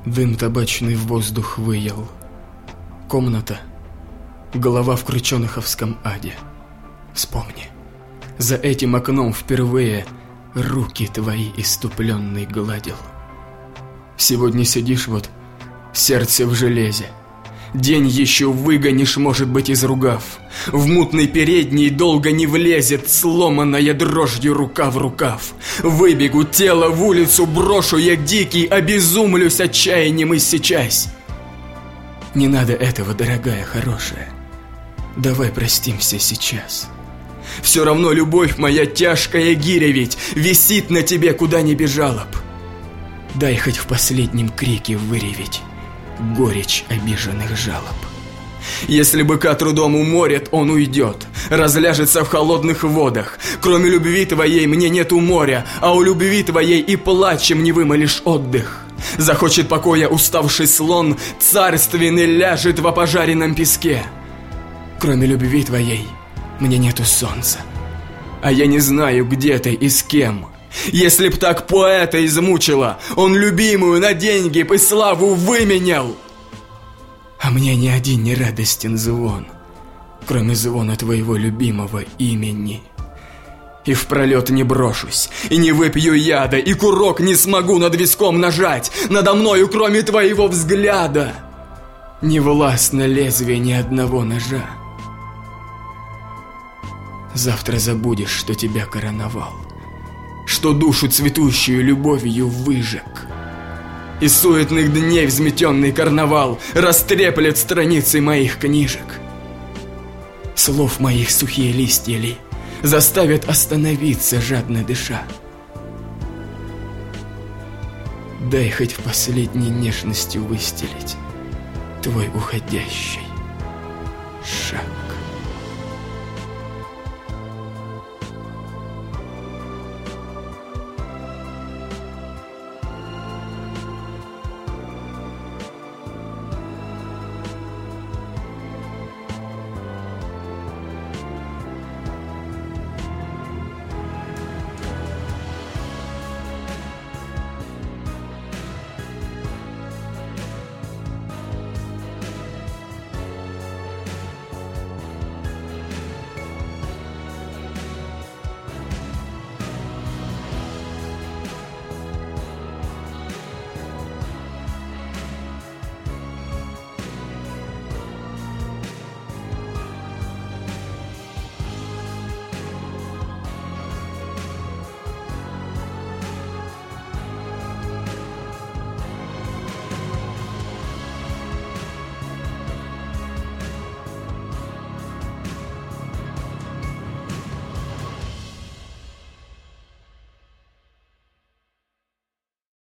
Дым табачный в воздух выел. Комната, голова в крученаховском аде. Вспомни, за этим окном впервые руки твои иступленный гладил. Сегодня сидишь вот, сердце в железе. День еще выгонишь, может быть, изругав. В мутный передний долго не влезет сломанная дрожью рука в рукав. Выбегу тело в улицу, брошу я дикий, обезумлюсь отчаянием иссечась. Не надо этого, дорогая, хорошая. Давай простимся сейчас. Все равно любовь моя тяжкая гиря ведь висит на тебе, куда ни бежала б. Дай хоть в последнем крике выреветь горечь обиженных жалоб. Если быка трудом уморят, он уйдет, разляжется в холодных водах. Кроме любви твоей мне нету моря, а у любви твоей и плачем не вымолишь отдых. Захочет покоя уставший слон, царственный ляжет во пожаренном песке. Кроме любви твоей мне нету солнца, а я не знаю, где ты и с кем. Если б так поэта измучила, он любимую на деньги б и славу выменял. А мне ни один не радостен звон, кроме звона твоего любимого имени. И впролет не брошусь, и не выпью яда, и курок не смогу над виском нажать. Надо мною, кроме твоего взгляда, не властно лезвие ни одного ножа. Завтра забудешь, что тебя короновал, что душу цветущую любовью выжег. Из суетных дней взметенный карнавал растреплет страницы моих книжек. Слов моих сухие листья ли заставят остановиться, жадно дыша. Дай хоть в последней нежностью выстелить твой уходящий шаг.